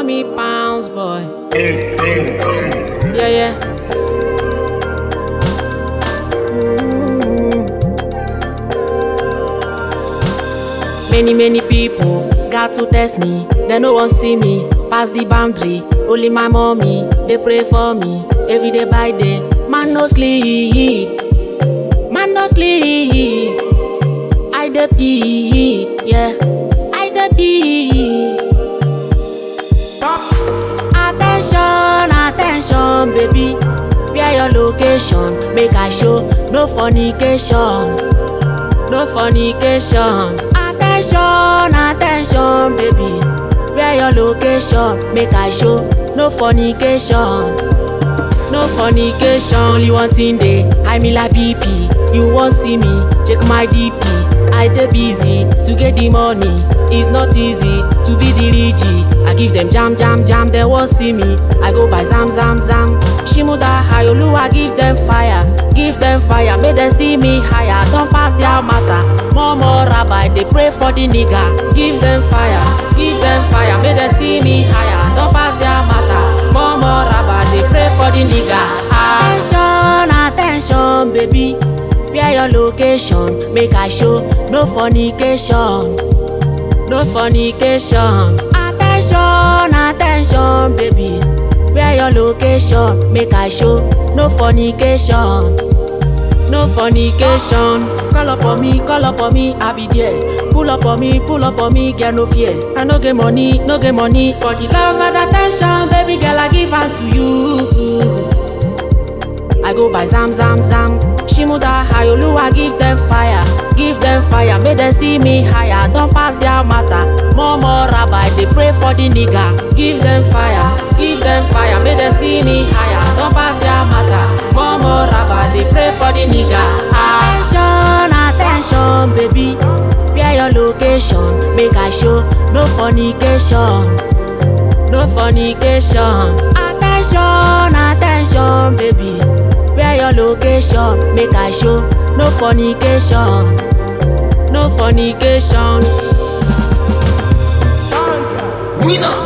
me pounds, boy. Yeah, yeah. Many people got to test me. They no one see me pass the boundary. Only my mommy, they pray for me every day by day. Man no sleep, man no sleep. I dey pee, yeah, I dey pee. Attention, attention, baby. Where your location? Make I show. No fornication, no fornication. Attention, attention, baby. Where your location? Make I show. No fornication, no fornication. Only one thing dey hide me like BP. You won't see me, check my DP. I dey busy to get the money. It's not easy to be the rich. I give them jam, jam, jam. They won't see me. I go by zam, zam, zam. Shimuda Hayoluwa, give them fire, give them fire. Make them see me higher. Don't pass their matter. More rabbi, they pray for the nigga. Give them fire, give them fire. Make them see me higher. Don't pass their matter. More rabbi, they pray for the nigga. Attention, attention, baby. Where your location? Make I show. No fornication, no fornication. Attention, attention, baby. Where your location? Make I show. No fornication, no fornication. Call up on me, I be there. Pull up on me, get no fear. I no get money, no get money. For the love and attention, baby girl, I give her to you. I go by zam, zam, zam. Shimuda Hayoluwa, give them fire, give them fire. Make them see me higher. Don't pass their matter. More rabbi, they pray for the nigga. Give them fire, give them fire. Make them see me higher. Don't pass their matter. More rabbi, they pray for the nigga. Attention, attention, baby. Where your location? Make I show. No fornication, no fornication. Attention, attention, baby. Where your location? Make I show. No fornication, no fornication. Winner.